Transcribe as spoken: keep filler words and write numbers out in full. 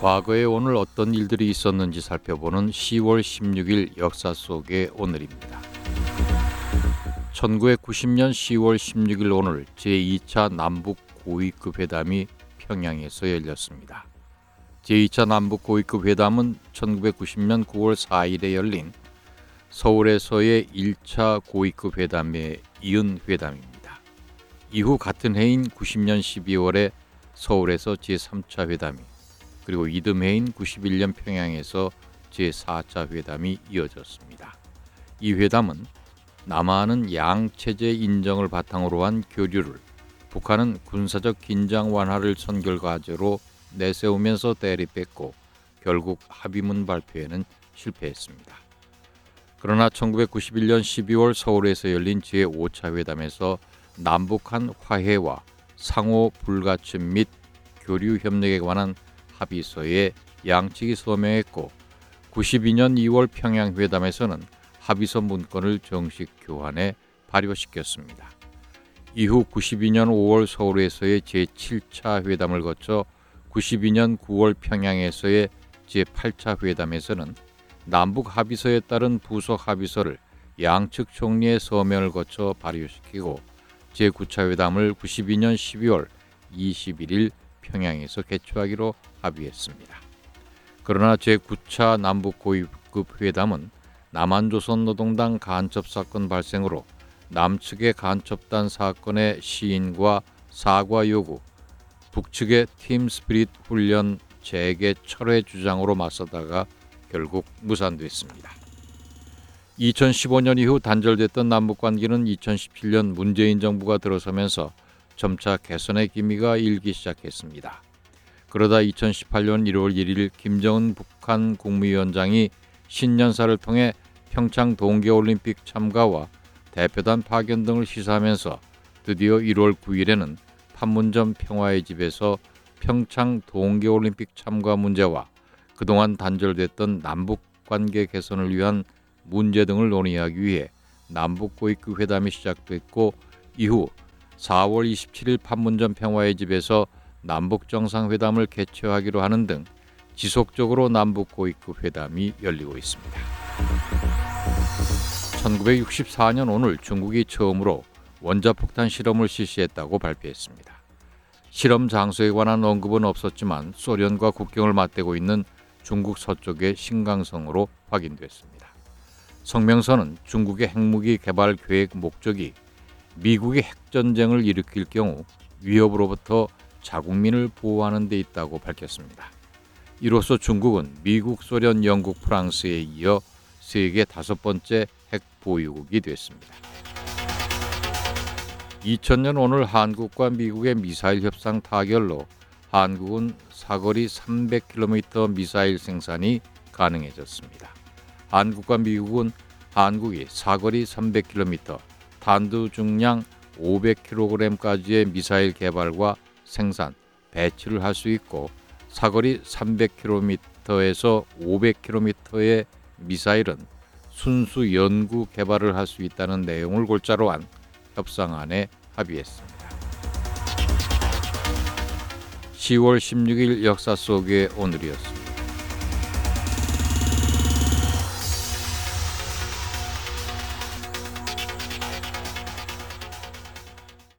과거에 오늘 어떤 일들이 있었는지 살펴보는 시월 십육일 역사 속의 오늘입니다. 천구백구십 년 시월 십육일 오늘 제이 차 남북 고위급 회담이 평양에서 열렸습니다. 제이 차 남북 고위급 회담은 천구백구십 년 구월 사일에 열린 서울에서의 일 차 고위급 회담에 이은 회담입니다. 이후 같은 해인 구십 년 십이월에 서울에서 제삼 차 회담이, 그리고 이듬해인 구십일 년 평양에서 제사 차 회담이 이어졌습니다. 이 회담은 남한은 양체제 인정을 바탕으로 한 교류를, 북한은 군사적 긴장 완화를 선결 과제로 내세우면서 대립했고 결국 합의문 발표에는 실패했습니다. 그러나 천구백구십일 년 십이월 서울에서 열린 제오 차 회담에서 남북한 화해와 상호 불가침 및 교류 협력에 관한 합의서에 양측이 서명했고, 구십이 년 이월 평양 회담에서는 합의서 문건을 정식 교환해 발효시켰습니다. 이후 구십이 년 오월 서울에서의 제칠 차 회담을 거쳐 구십이 년 구월 평양에서의 제팔 차 회담에서는 남북 합의서에 따른 부속 합의서를 양측 총리의 서명을 거쳐 발효시키고, 제구 차 회담을 구십이 년 십이월 이십일일 평양에서 개최하기로 합의했습니다. 그러나 제구 차 남북 고위급 회담은 남한조선노동당 간첩 사건 발생으로 남측의 간첩단 사건의 시인과 사과 요구, 북측의 팀 스피릿 훈련 재개 철회 주장으로 맞서다가 결국 무산됐습니다. 이천십오 년 이후 단절됐던 남북관계는 이천십칠 년 문재인 정부가 들어서면서 점차 개선의 기미가 일기 시작했습니다. 그러다 이천십팔 년 일월 일일 김정은 북한 국무위원장이 신년사를 통해 평창 동계올림픽 참가와 대표단 파견 등을 시사하면서 드디어 일월 구일에는 판문점 평화의 집에서 평창 동계올림픽 참가 문제와 그동안 단절됐던 남북관계 개선을 위한 문제 등을 논의하기 위해 남북 고위급 회담이 시작됐고, 이후 사월 이십칠일 판문점 평화의 집에서 남북 정상회담을 개최하기로 하는 등 지속적으로 남북 고위급 회담이 열리고 있습니다. 천구백육십사 년 오늘 중국이 처음으로 원자폭탄 실험을 실시했다고 발표했습니다. 실험 장소에 관한 언급은 없었지만 소련과 국경을 맞대고 있는 중국 서쪽의 신강성으로 확인됐습니다. 성명서는 중국의 핵무기 개발 계획 목적이 미국이 핵전쟁을 일으킬 경우 위협으로부터 자국민을 보호하는 데 있다고 밝혔습니다. 이로써 중국은 미국, 소련, 영국, 프랑스에 이어 세계 다섯 번째 핵 보유국이 됐습니다. 이천 년 오늘 한국과 미국의 미사일 협상 타결로 한국은 사거리 삼백 킬로미터 미사일 생산이 가능해졌습니다. 한국과 미국은 한국이 사거리 삼백 킬로미터, 탄두 중량 오백 킬로그램까지의 미사일 개발과 생산, 배치를 할 수 있고, 사거리 삼백 킬로미터에서 오백 킬로미터의 미사일은 순수 연구 개발을 할 수 있다는 내용을 골자로 한 협상안에 합의했습니다. 시월 십육일 역사 속의 오늘이었습니다.